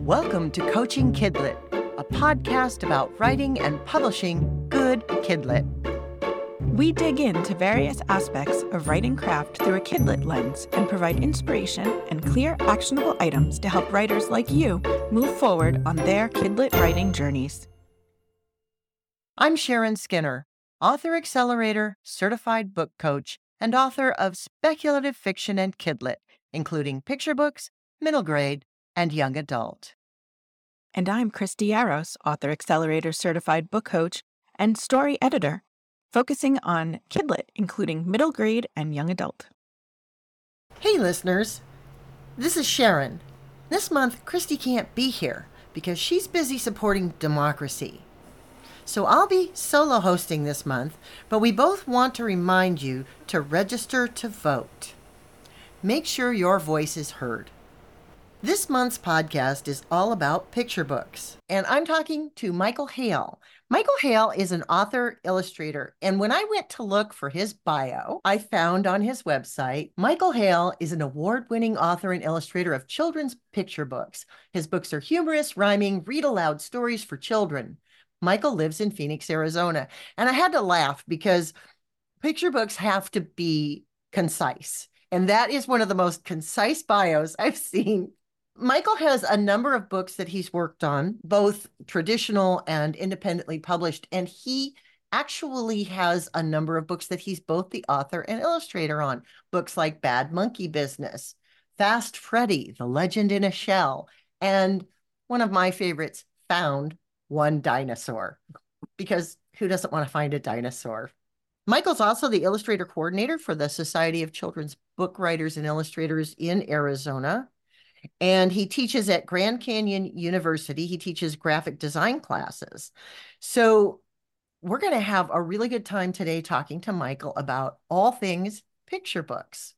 Welcome to Coaching Kidlit, a podcast about writing and publishing good Kidlit. We dig into various aspects of writing craft through a Kidlit lens and provide inspiration and clear, actionable items to help writers like you move forward on their Kidlit writing journeys. I'm Sharon Skinner, author accelerator, certified book coach, and author of speculative fiction and Kidlit, including picture books, middle grade, and young adult. And I'm Christy Yaros, author accelerator, certified book coach, and story editor, focusing on Kidlit, including middle grade and young adult. Hey listeners, this is Sharon. This month, Christy can't be here because she's busy supporting democracy. So I'll be solo hosting this month, but we both want to remind you to register to vote. Make sure your voice is heard. This month's podcast is all about picture books, and I'm talking to Michael Hale. Michael Hale is an author illustrator, and when I went to look for his bio, I found on his website, Michael Hale is an award-winning author and illustrator of children's picture books. His books are humorous, rhyming, read-aloud stories for children. Michael lives in Phoenix, Arizona, and I had to laugh because picture books have to be concise, and that is one of the most concise bios I've seen. Michael has a number of books that he's worked on, both traditional and independently published, and he actually has a number of books that he's both the author and illustrator on. Books like Bad Monkey Business, Fast Freddy, The Legend in a Shell, and one of my favorites, Found One Dinosaur, because who doesn't want to find a dinosaur? Michael's also the illustrator coordinator for the Society of Children's Book Writers and Illustrators in Arizona. And he teaches at Grand Canyon University. He teaches graphic design classes. So we're going to have a really good time today talking to Michael about all things picture books.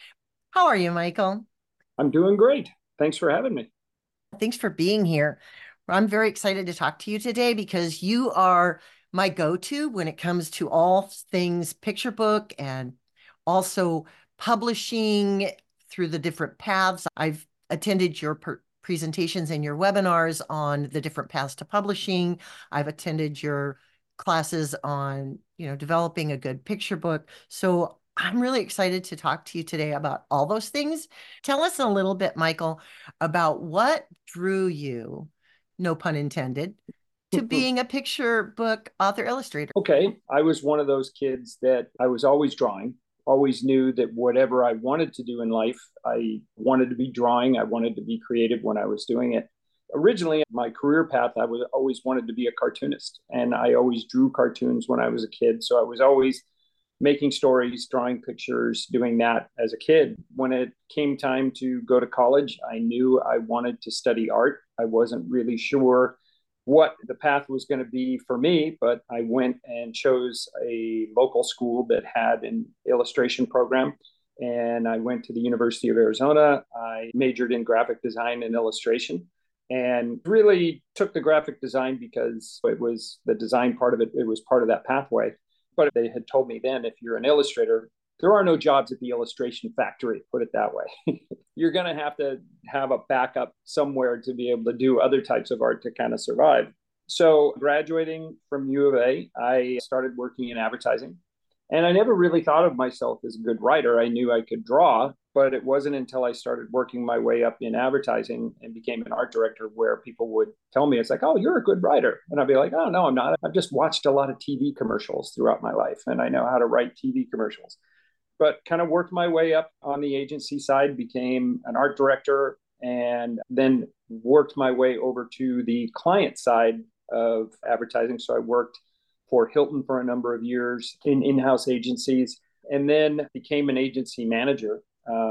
How are you, Michael? I'm doing great. Thanks for having me. Thanks for being here. I'm very excited to talk to you today because you are my go-to when it comes to all things picture book and also publishing through the different paths. I've attended your presentations and your webinars on the different paths to publishing. I've attended your classes on, developing a good picture book. So I'm really excited to talk to you today about all those things. Tell us a little bit, Michael, about what drew you, no pun intended, to being a picture book author illustrator. Okay. I was one of those kids that I was always drawing. Always knew that whatever I wanted to do in life, I wanted to be drawing. I wanted to be creative when I was doing it. Originally, my career path, I was always wanted to be a cartoonist, and I always drew cartoons when I was a kid. So I was always making stories, drawing pictures, doing that as a kid. When it came time to go to college, I knew I wanted to study art. I wasn't really sure what the path was going to be for me, but I went and chose a local school that had an illustration program. And I went to the University of Arizona. I majored in graphic design and illustration and really took the graphic design because it was the design part of it. It was part of that pathway. But they had told me then, if you're an illustrator, there are no jobs at the illustration factory, put it that way. You're going to have a backup somewhere to be able to do other types of art to kind of survive. So graduating from U of A, I started working in advertising. And I never really thought of myself as a good writer. I knew I could draw, but it wasn't until I started working my way up in advertising and became an art director where people would tell me, it's like, oh, you're a good writer. And I'd be like, oh, no, I'm not. I've just watched a lot of TV commercials throughout my life, and I know how to write TV commercials. But kind of worked my way up on the agency side, became an art director, and then worked my way over to the client side of advertising. So I worked for Hilton for a number of years in in-house agencies, and then became an agency manager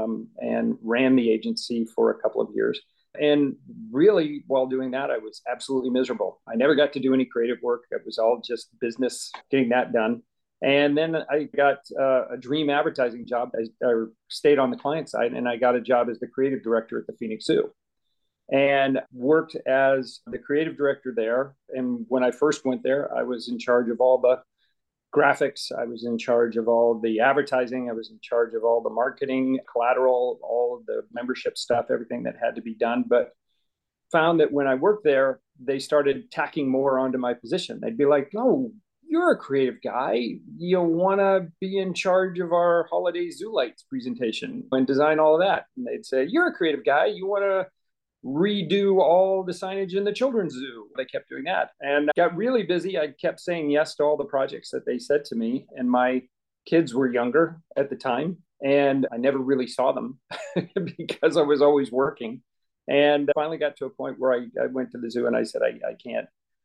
and ran the agency for a couple of years. And really, while doing that, I was absolutely miserable. I never got to do any creative work. It was all just business, getting that done. And then I got a dream advertising job. I stayed on the client side, and I got a job as the creative director at the Phoenix Zoo and worked as the creative director there. And when I first went there, I was in charge of all the graphics. I was in charge of all the advertising. I was in charge of all the marketing, collateral, all of the membership stuff, everything that had to be done. But found that when I worked there, they started tacking more onto my position. They'd be like, "Oh, you're a creative guy. You'll want to be in charge of our holiday zoo lights presentation and design all of that." And they'd say, "You're a creative guy. You want to redo all the signage in the children's zoo." They kept doing that. And I got really busy. I kept saying yes to all the projects that they said to me. And my kids were younger at the time, and I never really saw them because I was always working. And I finally got to a point where I went to the zoo and I said, I can't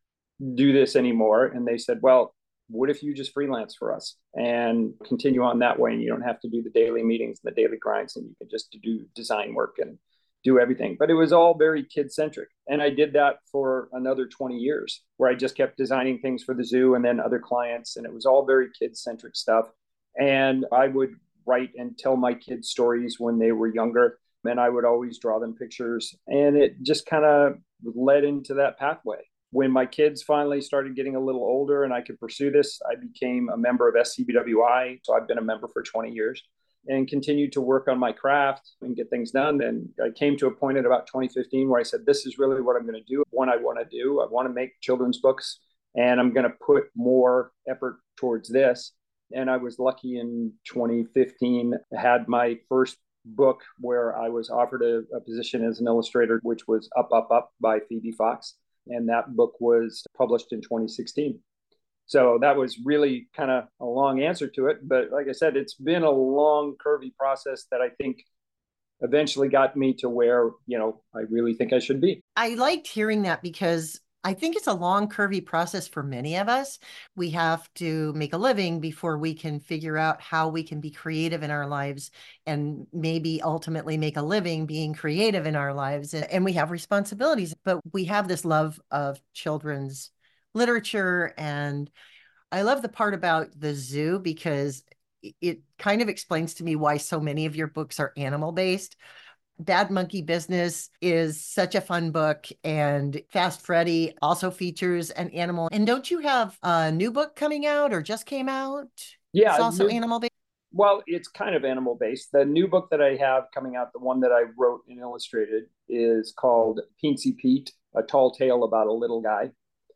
do this anymore. And they said, "Well, what if you just freelance for us and continue on that way? And you don't have to do the daily meetings and the daily grinds, and you can just do design work and do everything." But it was all very kid centric. And I did that for another 20 years where I just kept designing things for the zoo and then other clients. And it was all very kid centric stuff. And I would write and tell my kids stories when they were younger. And I would always draw them pictures. And it just kind of led into that pathway. When my kids finally started getting a little older and I could pursue this, I became a member of SCBWI. So I've been a member for 20 years and continued to work on my craft and get things done. And I came to a point at about 2015 where I said, this is really what I'm going to do. What I want to do. I want to make children's books, and I'm going to put more effort towards this. And I was lucky in 2015, I had my first book where I was offered a position as an illustrator, which was Up, Up, Up by Phoebe Fox. And that book was published in 2016. So that was really kind of a long answer to it. But like I said, it's been a long, curvy process that I think eventually got me to where, I really think I should be. I liked hearing that because I think it's a long, curvy process for many of us. We have to make a living before we can figure out how we can be creative in our lives and maybe ultimately make a living being creative in our lives. And we have responsibilities, but we have this love of children's literature. And I love the part about the zoo because it kind of explains to me why so many of your books are animal based. Bad Monkey Business is such a fun book, and Fast Freddy also features an animal. And don't you have a new book coming out or just came out? Yeah. It's also animal based. Well, it's kind of animal based. The new book that I have coming out, the one that I wrote and illustrated, is called Peensy Pete, A Tall Tale About a Little Guy.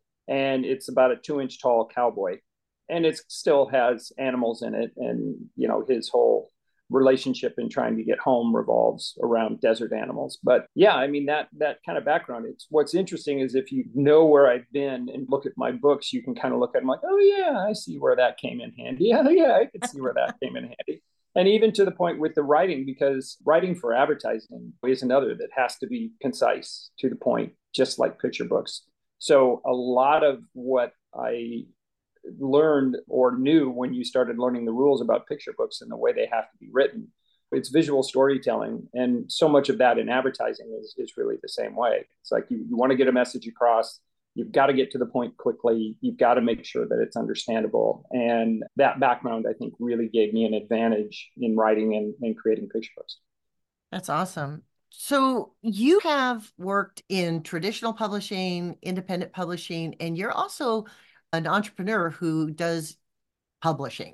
And it's about a 2-inch tall cowboy. And it still has animals in it. And, his whole relationship in trying to get home revolves around desert animals. But yeah, I mean, that kind of background, it's what's interesting is if you know where I've been and look at my books, you can kind of look at them like, oh yeah, I see where that came in handy. Yeah, I could see where that came in handy. And even to the point with the writing, because writing for advertising is another that has to be concise, to the point, just like picture books. So a lot of what I learned or knew when you started learning the rules about picture books and the way they have to be written, it's visual storytelling. And so much of that in advertising is really the same way. It's like you want to get a message across. You've got to get to the point quickly. You've got to make sure that it's understandable. And that background, I think, really gave me an advantage in writing and creating picture books. That's awesome. So you have worked in traditional publishing, independent publishing, and you're also an entrepreneur who does publishing.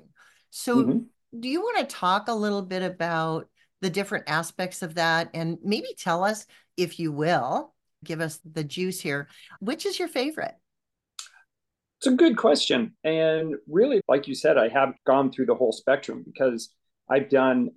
So do you want to talk a little bit about the different aspects of that and maybe tell us, if you will, give us the juice here, which is your favorite? It's a good question. And really, like you said, I have gone through the whole spectrum because I've done,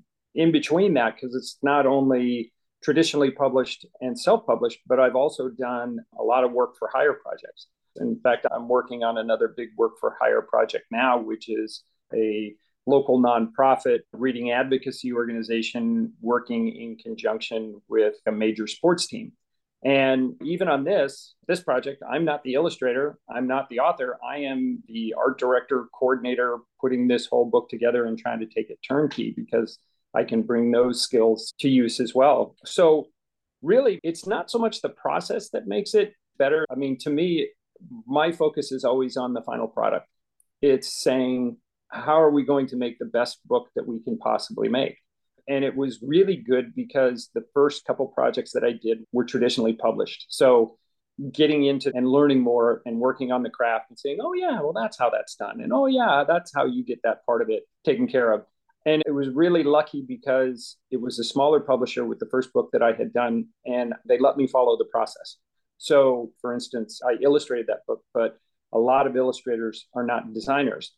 in between that, because it's not only traditionally published and self-published, but I've also done a lot of work for hire projects. In fact, I'm working on another big work for hire project now, which is a local nonprofit reading advocacy organization working in conjunction with a major sports team. And even on this project, I'm not the illustrator, I'm not the author, I am the art director, coordinator, putting this whole book together and trying to take it turnkey because I can bring those skills to use as well. So really, it's not so much the process that makes it better. To me, my focus is always on the final product. It's saying, how are we going to make the best book that we can possibly make? And it was really good because the first couple projects that I did were traditionally published. So getting into and learning more and working on the craft and saying, oh yeah, well, that's how that's done. And oh yeah, that's how you get that part of it taken care of. And it was really lucky because it was a smaller publisher with the first book that I had done, and they let me follow the process. So, for instance, I illustrated that book, but a lot of illustrators are not designers.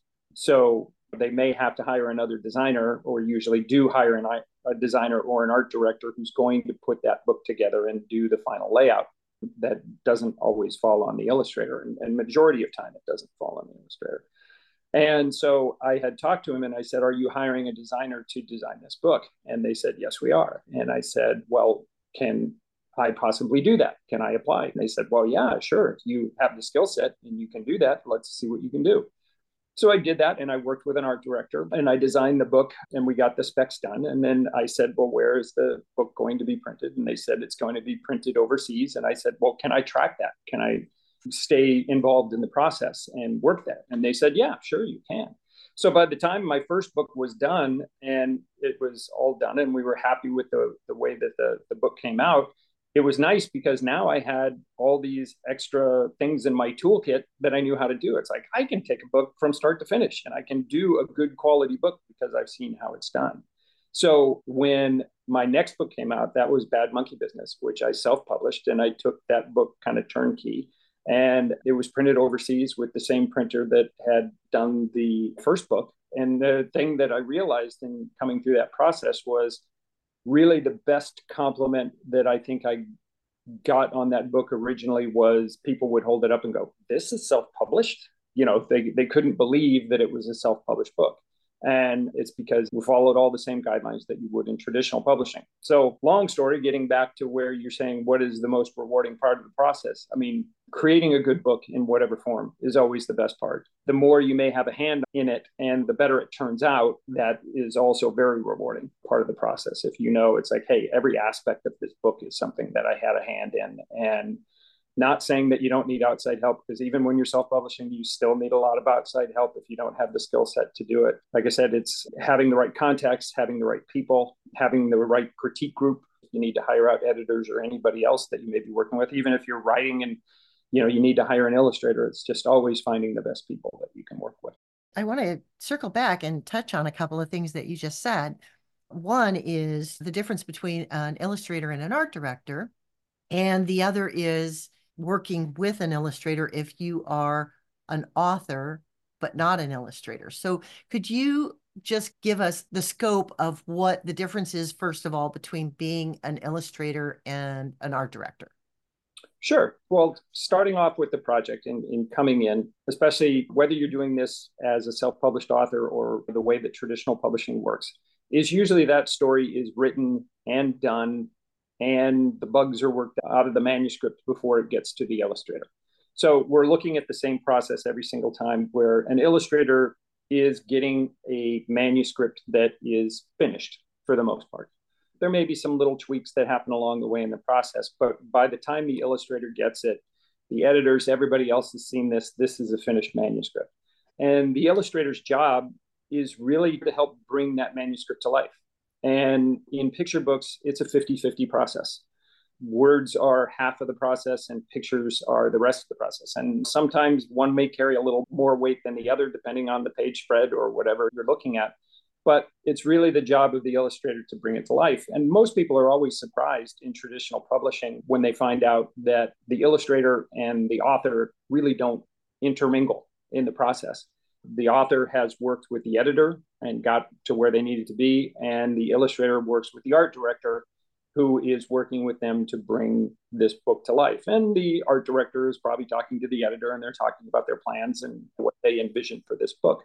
So they may have to hire another designer, or usually do hire a designer or an art director who's going to put that book together and do the final layout. That doesn't always fall on the illustrator, and majority of time it doesn't fall on the illustrator. And so I had talked to him and I said, "Are you hiring a designer to design this book?" And they said, "Yes, we are." And I said, "Well, can I possibly do that? Can I apply?" And they said, "Well, yeah, sure. You have the skill set and you can do that. Let's see what you can do." So I did that, and I worked with an art director and I designed the book, and we got the specs done. And then I said, "Well, where is the book going to be printed?" And they said, "It's going to be printed overseas." And I said, "Well, can I track that? Can I stay involved in the process and work that?" And they said, "Yeah, sure, you can." So by the time my first book was done and it was all done and we were happy with the way that the book came out, it was nice because now I had all these extra things in my toolkit that I knew how to do. It's like I can take a book from start to finish and I can do a good quality book because I've seen how it's done. So when my next book came out, that was Bad Monkey Business, which I self-published, and I took that book kind of turnkey, and it was printed overseas with the same printer that had done the first book. And the thing that I realized in coming through that process was really the best compliment that I think I got on that book originally was people would hold it up and go, "This is self-published?" They couldn't believe that it was a self-published book. And it's because we followed all the same guidelines that you would in traditional publishing. So long story, getting back to where you're saying, what is the most rewarding part of the process? I mean, creating a good book in whatever form is always the best part. The more you may have a hand in it and the better it turns out, that is also very rewarding part of the process. If you know, it's like, hey, every aspect of this book is something that I had a hand in. And not saying that you don't need outside help, because even when you're self-publishing, you still need a lot of outside help if you don't have the skill set to do it. Like I said, it's having the right contacts, having the right people, having the right critique group. You need to hire out editors or anybody else that you may be working with. Even if you're writing and you need to hire an illustrator, it's just always finding the best people that you can work with. I want to circle back and touch on a couple of things that you just said. One is the difference between an illustrator and an art director, and the other is working with an illustrator if you are an author but not an illustrator. So could you just give us the scope of what the difference is, first of all, between being an illustrator and an art director? Sure. Well, starting off with the project and coming in, especially whether you're doing this as a self-published author or the way that traditional publishing works, is usually that story is written and done and the bugs are worked out of the manuscript before it gets to the illustrator. So we're looking at the same process every single time, where an illustrator is getting a manuscript that is finished for the most part. There may be some little tweaks that happen along the way in the process, but by the time the illustrator gets it, the editors, everybody else has seen this. This is a finished manuscript. And the illustrator's job is really to help bring that manuscript to life. And in picture books, it's a 50-50 process. Words are half of the process and pictures are the rest of the process. And sometimes one may carry a little more weight than the other, depending on the page spread or whatever you're looking at. But it's really the job of the illustrator to bring it to life. And most people are always surprised in traditional publishing when they find out that the illustrator and the author really don't intermingle in the process. The author has worked with the editor and got to where they needed to be, and the illustrator works with the art director, who is working with them to bring this book to life. And the art director is probably talking to the editor, and they're talking about their plans and what they envision for this book.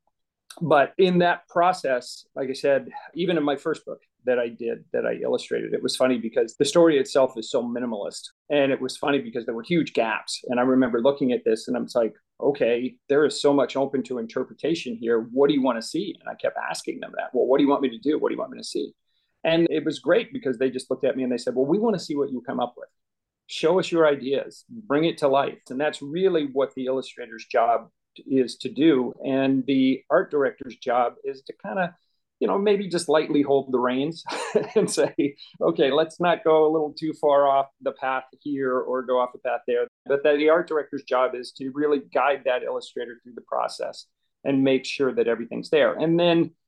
But in that process, like I said, even in my first book that I illustrated, it was funny because the story itself is so minimalist. And it was funny because there were huge gaps. And I remember looking at this and I was like, okay, there is so much open to interpretation here. What do you want to see? And I kept asking them that. Well, what do you want me to do? What do you want me to see? And it was great because they just looked at me and they said, well, we want to see what you come up with. Show us your ideas, bring it to life. And that's really what the illustrator's job is to do. And the art director's job is to kind of, maybe just lightly hold the reins and say, okay, let's not go a little too far off the path here or go off the path there. But the art director's job is to really guide that illustrator through the process and make sure that everything's there. And then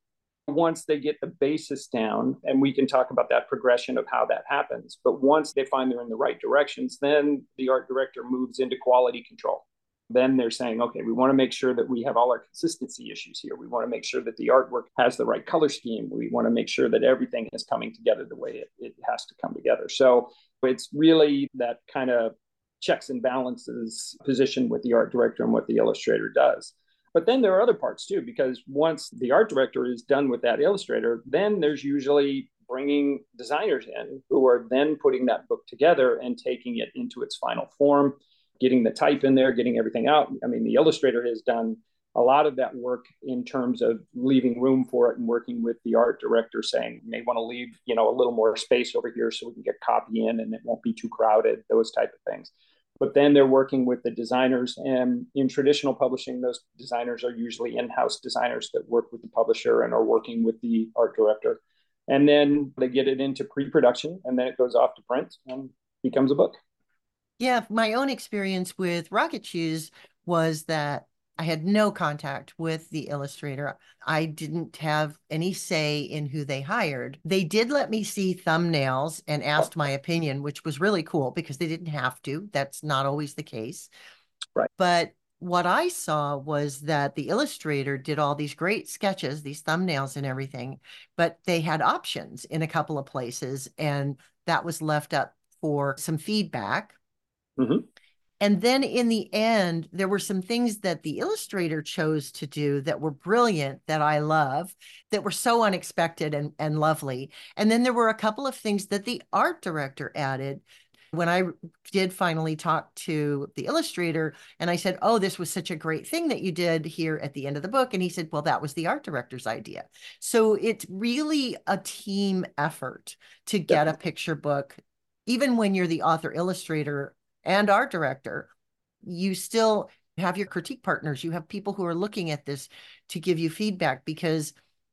Once they get the basis down, and we can talk about that progression of how that happens, but once they find they're in the right directions, then the art director moves into quality control. Then they're saying, okay, we want to make sure that we have all our consistency issues here. We want to make sure that the artwork has the right color scheme. We want to make sure that everything is coming together the way it has to come together. So it's really that kind of checks and balances position with the art director and what the illustrator does. But then there are other parts too, because once the art director is done with that illustrator, then there's usually bringing designers in who are then putting that book together and taking it into its final form, getting the type in there, getting everything out. I mean, the illustrator has done a lot of that work in terms of leaving room for it and working with the art director saying, you may want to leave, a little more space over here so we can get copy in and it won't be too crowded, those type of things. But then they're working with the designers, and in traditional publishing, those designers are usually in-house designers that work with the publisher and are working with the art director. And then they get it into pre-production, and then it goes off to print and becomes a book. Yeah, my own experience with Rocket Shoes was that I had no contact with the illustrator. I didn't have any say in who they hired. They did let me see thumbnails and asked my opinion, which was really cool because they didn't have to. That's not always the case. Right. But what I saw was that the illustrator did all these great sketches, these thumbnails and everything, but they had options in a couple of places, and that was left up for some feedback. Mm-hmm. And then in the end, there were some things that the illustrator chose to do that were brilliant, that I love, that were so unexpected and lovely. And then there were a couple of things that the art director added. When I did finally talk to the illustrator and I said, oh, this was such a great thing that you did here at the end of the book. And he said, well, that was the art director's idea. So it's really a team effort to get a picture book. Even when you're the author, illustrator, and art director, you still have your critique partners. You have people who are looking at this to give you feedback, because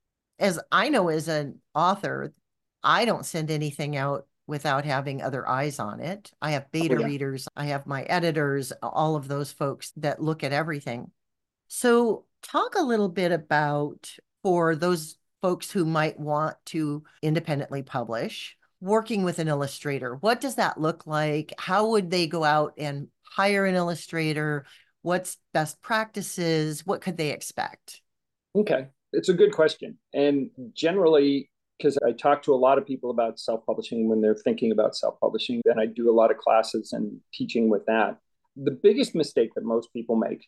as I know, as an author, I don't send anything out without having other eyes on it. I have beta readers, I have my editors, all of those folks that look at everything. So talk a little bit about, for those folks who might want to independently publish, working with an illustrator. What does that look like? How would they go out and hire an illustrator? What's best practices? What could they expect? Okay, it's a good question. And generally, because I talk to a lot of people about self-publishing when they're thinking about self-publishing, and I do a lot of classes and teaching with that. The biggest mistake that most people make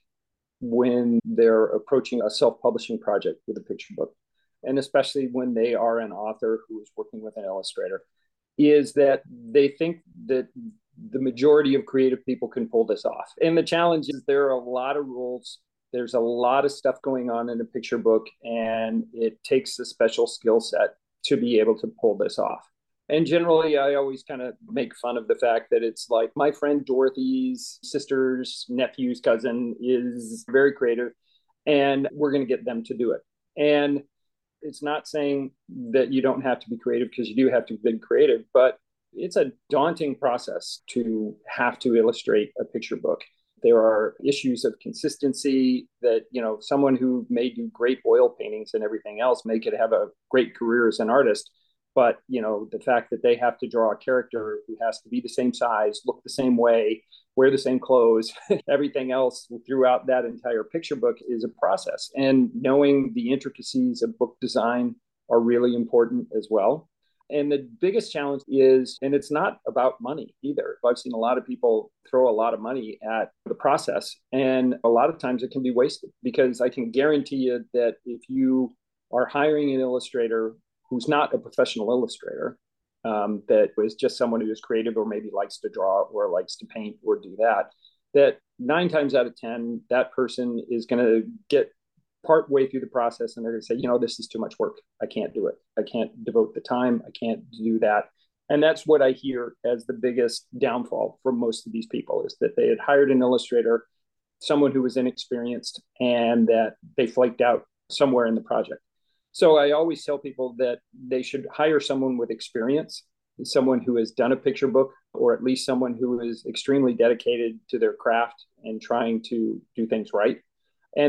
when they're approaching a self-publishing project with a picture book, and especially when they are an author who is working with an illustrator, is that they think that the majority of creative people can pull this off. And the challenge is there are a lot of rules. There's a lot of stuff going on in a picture book, and it takes a special skill set to be able to pull this off. And generally, I always kind of make fun of the fact that it's like my friend Dorothy's sister's nephew's cousin is very creative, and we're going to get them to do it. And it's not saying that you don't have to be creative, because you do have to be creative, but it's a daunting process to have to illustrate a picture book. There are issues of consistency that, someone who may do great oil paintings and everything else may could have a great career as an artist. But, the fact that they have to draw a character who has to be the same size, look the same way, wear the same clothes, everything else throughout that entire picture book is a process. And knowing the intricacies of book design are really important as well. And the biggest challenge is, and it's not about money either. I've seen a lot of people throw a lot of money at the process, and a lot of times it can be wasted, because I can guarantee you that if you are hiring an illustrator who's not a professional illustrator, that was just someone who is creative or maybe likes to draw or likes to paint or do that 9 times out of 10, that person is going to get part way through the process and they're going to say, this is too much work. I can't do it. I can't devote the time. I can't do that. And that's what I hear as the biggest downfall for most of these people, is that they had hired an illustrator, someone who was inexperienced, and that they flaked out somewhere in the project. So I always tell people that they should hire someone with experience, someone who has done a picture book, or at least someone who is extremely dedicated to their craft and trying to do things right. And that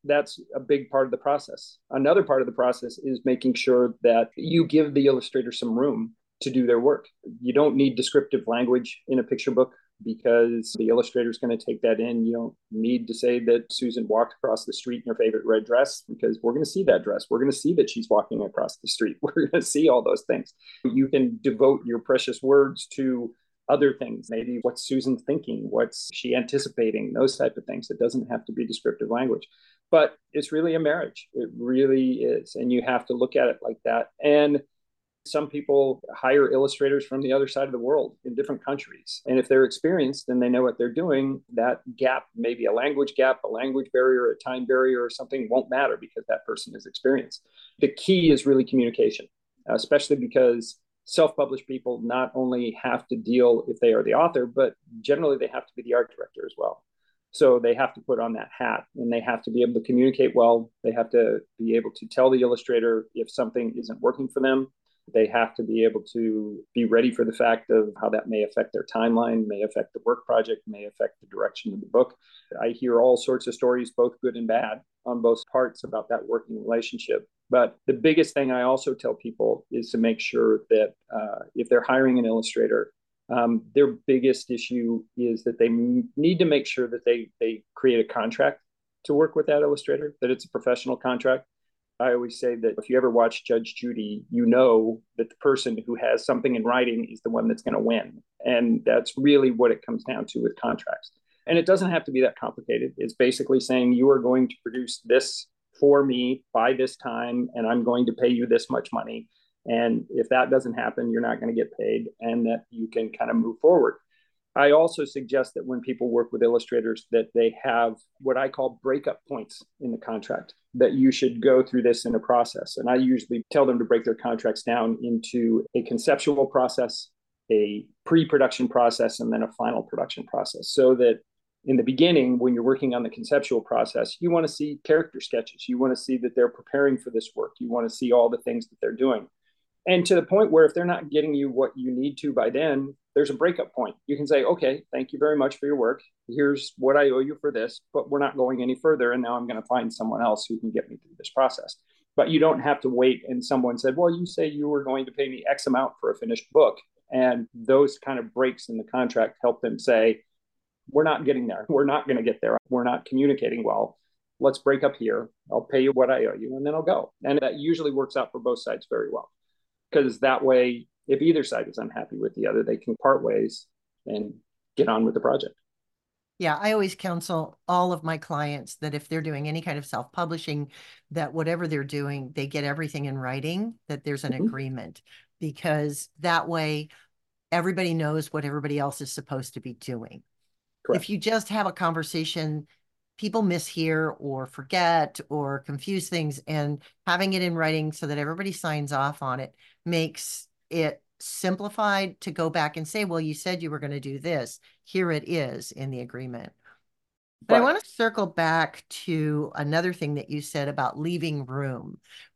that's a big part of the process. Another part of the process is making sure that you give the illustrator some room to do their work. You don't need descriptive language in a picture book because the illustrator is going to take that in. You don't need to say that Susan walked across the street in her favorite red dress, because we're going to see that dress. We're going to see that she's walking across the street. We're going to see all those things. You can devote your precious words to other things. Maybe what's Susan thinking? What's she anticipating? Those type of things. It doesn't have to be descriptive language. But it's really a marriage. It really is. And you have to look at it like that. And some people hire illustrators from the other side of the world in different countries. And if they're experienced and they know what they're doing, that gap, maybe a language gap, a language barrier, a time barrier, or something won't matter because that person is experienced. The key is really communication, especially because self-published people not only have to deal if they are the author, but generally they have to be the art director as well. So they have to put on that hat and they have to be able to communicate well. They have to be able to tell the illustrator if something isn't working for them. They have to be able to be ready for the fact of how that may affect their timeline, may affect the work project, may affect the direction of the book. I hear all sorts of stories, both good and bad, on both parts about that working relationship. But the biggest thing I also tell people is to make sure that if they're hiring an illustrator, their biggest issue is that they need to make sure that they create a contract to work with that illustrator, that it's a professional contract. I always say that if you ever watch Judge Judy, you know that the person who has something in writing is the one that's going to win. And that's really what it comes down to with contracts. And it doesn't have to be that complicated. It's basically saying you are going to produce this for me by this time, and I'm going to pay you this much money. And if that doesn't happen, you're not going to get paid, and that you can kind of move forward. I also suggest that when people work with illustrators that they have what I call breakup points in the contract, that you should go through this in a process. And I usually tell them to break their contracts down into a conceptual process, a pre-production process, and then a final production process. So that in the beginning, when you're working on the conceptual process, you want to see character sketches. You want to see that they're preparing for this work. You want to see all the things that they're doing. And to the point where if they're not getting you what you need to by then, there's a breakup point. You can say, okay, thank you very much for your work. Here's what I owe you for this, but we're not going any further. And now I'm going to find someone else who can get me through this process. But you don't have to wait. And someone said, well, you say you were going to pay me X amount for a finished book. And those kind of breaks in the contract help them say, we're not getting there. We're not going to get there. We're not communicating well. Let's break up here. I'll pay you what I owe you, and then I'll go. And that usually works out for both sides very well. Because that way, if either side is unhappy with the other, they can part ways and get on with the project. Yeah, I always counsel all of my clients that if they're doing any kind of self-publishing, that whatever they're doing, they get everything in writing, that there's an agreement, because that way everybody knows what everybody else is supposed to be doing. Correct. If you just have a conversation, people mishear or forget or confuse things, and having it in writing so that everybody signs off on it makes it simplified to go back and say, well, you said you were going to do this. Here it is in the agreement. But I want to circle back to another thing that you said about leaving room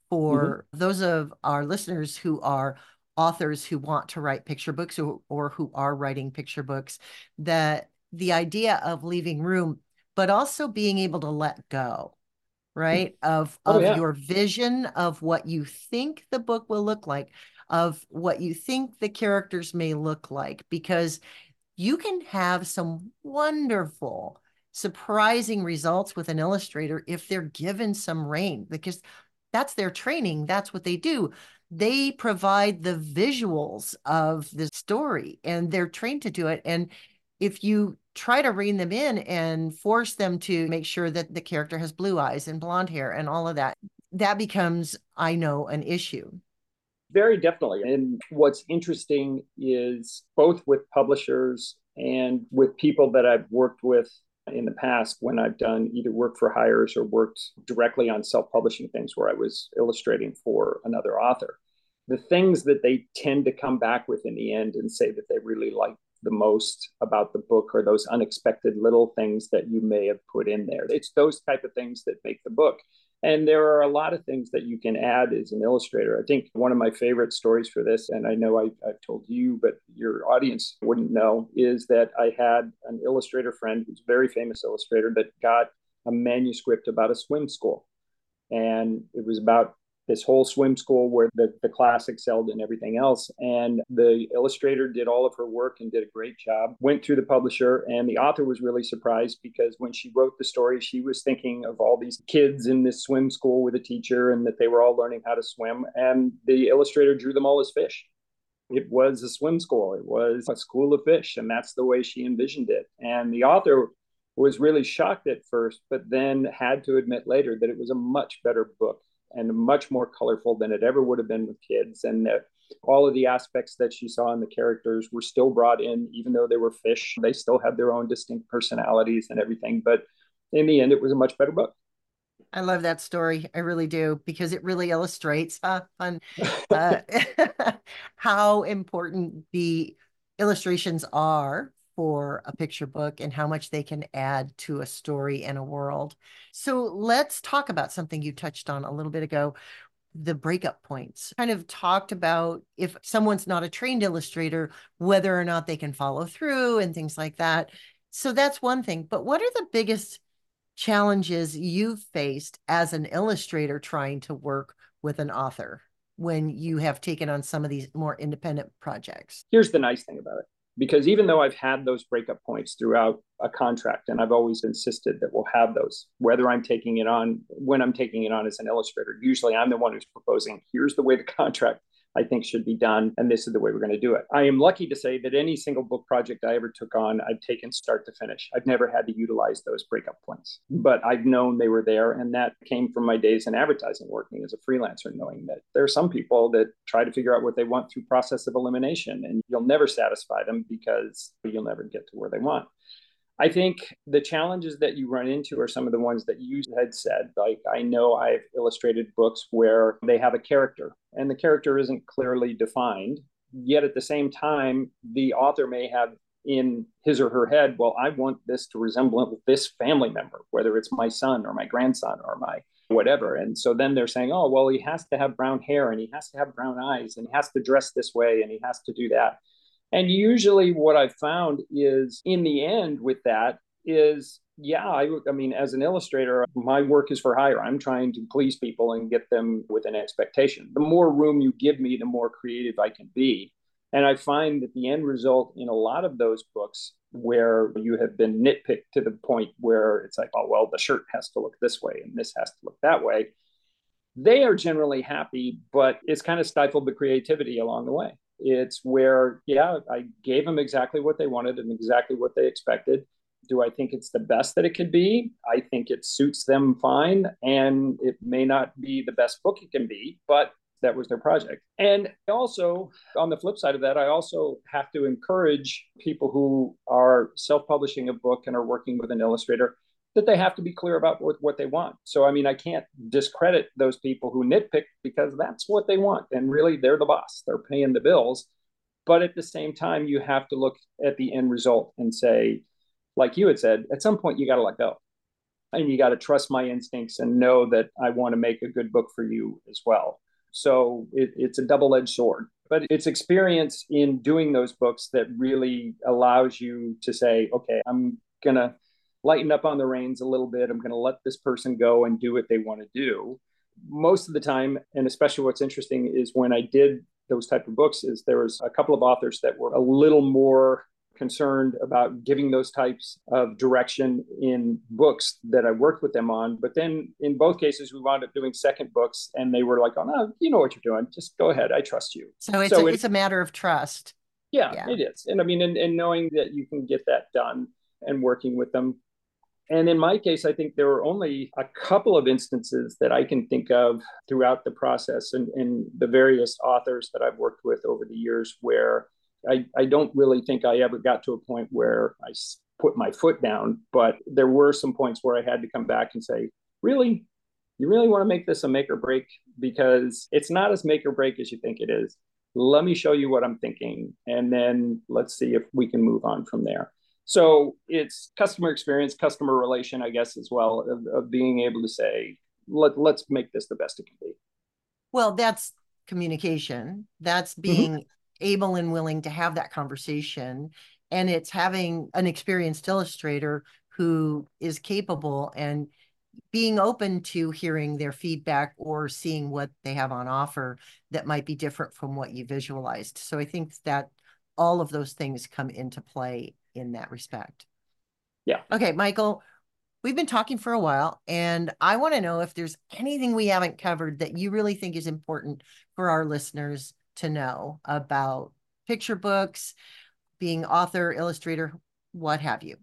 for those of our listeners who are authors who want to write picture books or who are writing picture books, that the idea of leaving room, but also being able to let go, right? Of your vision of what you think the book will look like, of what you think the characters may look like, because you can have some wonderful, surprising results with an illustrator if they're given some rein, because that's their training. That's what they do. They provide the visuals of the story and they're trained to do it. And if you try to rein them in and force them to make sure that the character has blue eyes and blonde hair and all of that, that becomes, I know, an issue. Very definitely. And what's interesting is both with publishers and with people that I've worked with in the past when I've done either work for hires or worked directly on self-publishing things where I was illustrating for another author, the things that they tend to come back with in the end and say that they really like the most about the book are those unexpected little things that you may have put in there. It's those type of things that make the book. And there are a lot of things that you can add as an illustrator. I think one of my favorite stories for this, and I know I've told you, but your audience wouldn't know, is that I had an illustrator friend who's a very famous illustrator that got a manuscript about a swim school. And it was about this whole swim school where the class excelled and everything else. And the illustrator did all of her work and did a great job, went through the publisher, and the author was really surprised because when she wrote the story, she was thinking of all these kids in this swim school with a teacher and that they were all learning how to swim. And the illustrator drew them all as fish. It was a swim school. It was a school of fish. And that's the way she envisioned it. And the author was really shocked at first, but then had to admit later that it was a much better book and much more colorful than it ever would have been with kids. And that all of the aspects that she saw in the characters were still brought in, even though they were fish. They still had their own distinct personalities and everything. But in the end, it was a much better book. I love that story. I really do, because it really illustrates fun, how important the illustrations are for a picture book and how much they can add to a story and a world. So let's talk about something you touched on a little bit ago, the breakup points. Kind of talked about if someone's not a trained illustrator, whether or not they can follow through and things like that. So that's one thing. But what are the biggest challenges you've faced as an illustrator trying to work with an author when you have taken on some of these more independent projects? Here's the nice thing about it. Because even though I've had those breakup points throughout a contract, and I've always insisted that we'll have those, whether I'm taking it on, when I'm taking it on as an illustrator, usually I'm the one who's proposing, here's the way the contract I think should be done, and this is the way we're going to do it. I am lucky to say that any single book project I ever took on, I've taken start to finish. I've never had to utilize those breakup points, but I've known they were there, and that came from my days in advertising, working as a freelancer, knowing that there are some people that try to figure out what they want through process of elimination, and you'll never satisfy them because you'll never get to where they want. I think the challenges that you run into are some of the ones that you had said. Like, I know I've illustrated books where they have a character and the character isn't clearly defined. Yet at the same time, the author may have in his or her head, well, I want this to resemble this family member, whether it's my son or my grandson or my whatever. And so then they're saying, oh, well, he has to have brown hair and he has to have brown eyes and he has to dress this way and he has to do that. And usually what I've found is in the end with that is, yeah, I mean, as an illustrator, my work is for hire. I'm trying to please people and get them with an expectation. The more room you give me, the more creative I can be. And I find that the end result in a lot of those books where you have been nitpicked to the point where it's like, oh, well, the shirt has to look this way and this has to look that way. They are generally happy, but it's kind of stifled the creativity along the way. It's where, yeah, I gave them exactly what they wanted and exactly what they expected. Do I think it's the best that it could be? I think it suits them fine. And it may not be the best book it can be, but that was their project. And also, on the flip side of that, I also have to encourage people who are self-publishing a book and are working with an illustrator that they have to be clear about what they want. So, I mean, I can't discredit those people who nitpick because that's what they want. And really, they're the boss. They're paying the bills. But at the same time, you have to look at the end result and say, like you had said, at some point, you got to let go. And you got to trust my instincts and know that I want to make a good book for you as well. So it's a double-edged sword. But it's experience in doing those books that really allows you to say, okay, I'm going to lighten up on the reins a little bit. I'm going to let this person go and do what they want to do. Most of the time, and especially what's interesting is when I did those type of books, is there was a couple of authors that were a little more concerned about giving those types of direction in books that I worked with them on. But then in both cases, we wound up doing second books and they were like, oh, no, you know what you're doing. Just go ahead. I trust you. So it's a matter of trust. Yeah, it is. And I mean, and knowing that you can get that done and working with them. And in my case, I think there were only a couple of instances that I can think of throughout the process and the various authors that I've worked with over the years where I don't really think I ever got to a point where I put my foot down, but there were some points where I had to come back and say, really, you really want to make this a make or break? Because it's not as make or break as you think it is. Let me show you what I'm thinking, and then let's see if we can move on from there. So it's customer experience, customer relation, I guess, as well, of being able to say, let's make this the best it can be. Well, that's communication. That's being able and willing to have that conversation. And it's having an experienced illustrator who is capable and being open to hearing their feedback or seeing what they have on offer that might be different from what you visualized. So I think that all of those things come into play in that respect. Yeah. Okay, Michael, we've been talking for a while, and I want to know if there's anything we haven't covered that you really think is important for our listeners to know about picture books, being author, illustrator, what have you.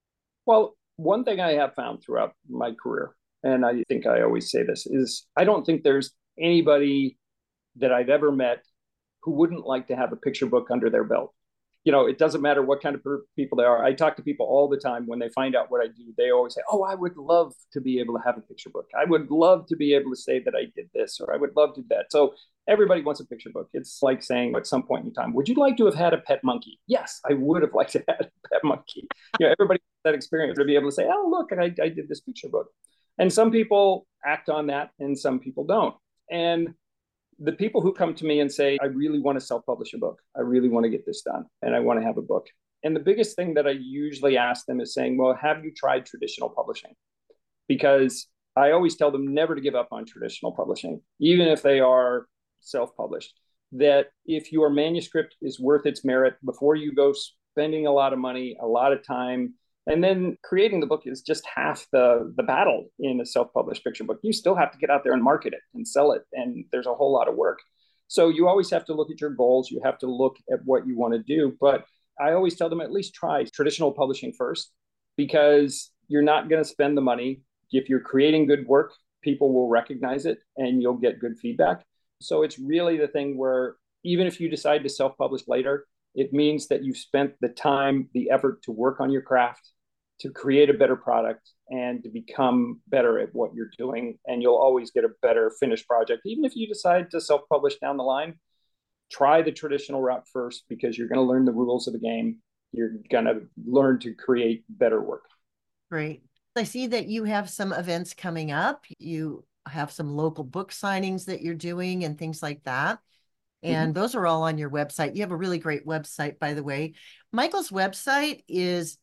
Well, one thing I have found throughout my career, and I think I always say this, is I don't think there's anybody that I've ever met who wouldn't like to have a picture book under their belt. It doesn't matter what kind of people they are. I talk to people all the time when they find out what I do. They always say, "Oh, I would love to be able to have a picture book. I would love to be able to say that I did this, or I would love to do that." So everybody wants a picture book. It's like saying at some point in time, "Would you like to have had a pet monkey?" Yes, I would have liked to have a pet monkey. Everybody has that experience to be able to say, "Oh, look, I did this picture book." And some people act on that, and some people don't. And the people who come to me and say, "I really want to self-publish a book. I really want to get this done, and I want to have a book." And the biggest thing that I usually ask them is saying, "Well, have you tried traditional publishing?" Because I always tell them never to give up on traditional publishing, even if they are self-published. That if your manuscript is worth its merit, before you go spending a lot of money, a lot of time, and then creating the book is just half the battle in a self-published picture book. You still have to get out there and market it and sell it. And there's a whole lot of work. So you always have to look at your goals. You have to look at what you want to do. But I always tell them at least try traditional publishing first, because you're not going to spend the money. If you're creating good work, people will recognize it and you'll get good feedback. So it's really the thing where even if you decide to self-publish later, it means that you've spent the time, the effort to work on your craft, to create a better product, and to become better at what you're doing. And you'll always get a better finished project. Even if you decide to self-publish down the line, try the traditional route first, because you're going to learn the rules of the game. You're going to learn to create better work. Great. I see that you have some events coming up. You have some local book signings that you're doing and things like that. And those are all on your website. You have a really great website, by the way. Michael's website is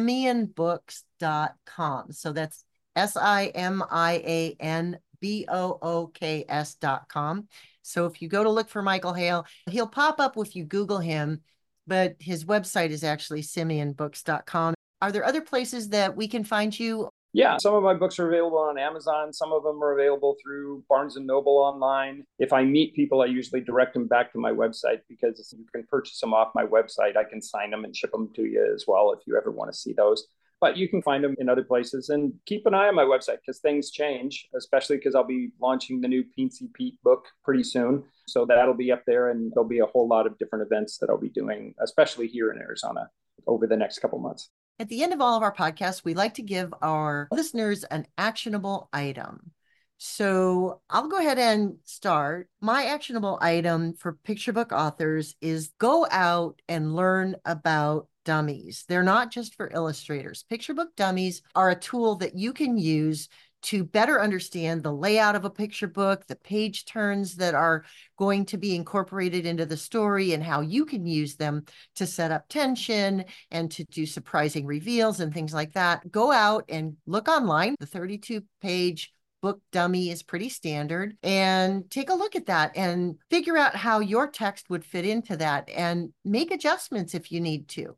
simianbooks.com. So that's SIMIANBOOKS.com. So if you go to look for Michael Hale, he'll pop up if you Google him, but his website is actually simianbooks.com. Are there other places that we can find you? Yeah, some of my books are available on Amazon. Some of them are available through Barnes & Noble online. If I meet people, I usually direct them back to my website, because you can purchase them off my website. I can sign them and ship them to you as well if you ever want to see those. But you can find them in other places, and keep an eye on my website because things change, especially because I'll be launching the new Peensy Pete book pretty soon. So that'll be up there, and there'll be a whole lot of different events that I'll be doing, especially here in Arizona over the next couple months. At the end of all of our podcasts, we like to give our listeners an actionable item. So I'll go ahead and start. My actionable item for picture book authors is go out and learn about dummies. They're not just for illustrators. Picture book dummies are a tool that you can use to better understand the layout of a picture book, the page turns that are going to be incorporated into the story, and how you can use them to set up tension and to do surprising reveals and things like that. Go out and look online. The 32-page book dummy is pretty standard, and take a look at that and figure out how your text would fit into that and make adjustments if you need to.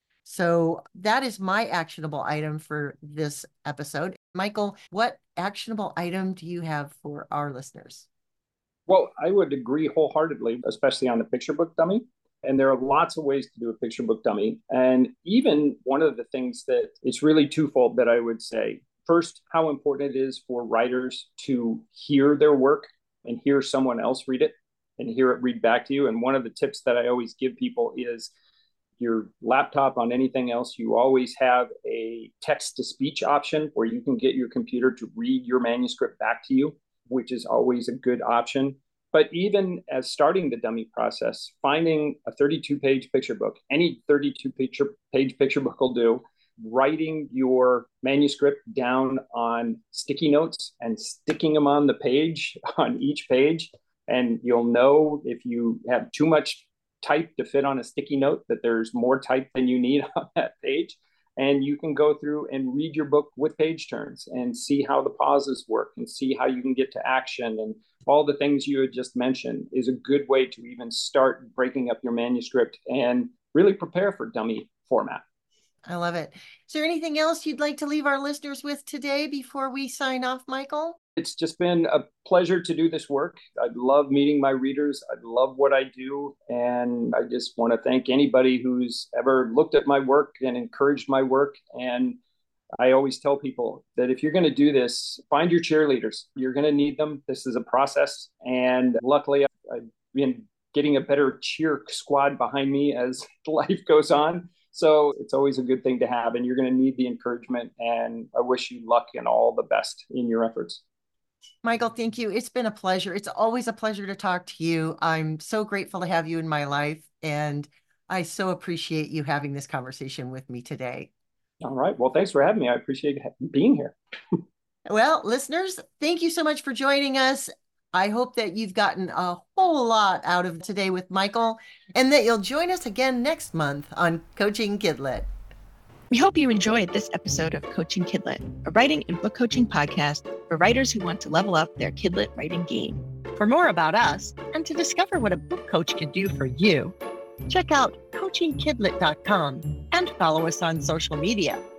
So that is my actionable item for this episode. Michael, what actionable item do you have for our listeners? Well, I would agree wholeheartedly, especially on the picture book dummy. And there are lots of ways to do a picture book dummy. And even one of the things that it's really twofold that I would say. First, how important it is for writers to hear their work and hear someone else read it and hear it read back to you. And one of the tips that I always give people is your laptop, on anything else, you always have a text to speech option where you can get your computer to read your manuscript back to you, which is always a good option. But even as starting the dummy process, finding a 32-page picture book, any 32-page picture book will do, writing your manuscript down on sticky notes and sticking them on the page, on each page. And you'll know if you have too much type to fit on a sticky note that there's more type than you need on that page. And you can go through and read your book with page turns and see how the pauses work and see how you can get to action. And all the things you had just mentioned is a good way to even start breaking up your manuscript and really prepare for dummy format. I love it. Is there anything else you'd like to leave our listeners with today before we sign off, Michael? It's just been a pleasure to do this work. I love meeting my readers. I love what I do. And I just want to thank anybody who's ever looked at my work and encouraged my work. And I always tell people that if you're going to do this, find your cheerleaders. You're going to need them. This is a process. And luckily, I've been getting a better cheer squad behind me as life goes on. So it's always a good thing to have. And you're going to need the encouragement. And I wish you luck and all the best in your efforts. Michael, thank you. It's been a pleasure. It's always a pleasure to talk to you. I'm so grateful to have you in my life, and I so appreciate you having this conversation with me today. All right. Well, thanks for having me. I appreciate being here. Well, listeners, thank you so much for joining us. I hope that you've gotten a whole lot out of today with Michael, and that you'll join us again next month on Coaching Kidlit. We hope you enjoyed this episode of Coaching Kidlit, a writing and book coaching podcast for writers who want to level up their Kidlit writing game. For more about us and to discover what a book coach can do for you, check out coachingkidlit.com and follow us on social media.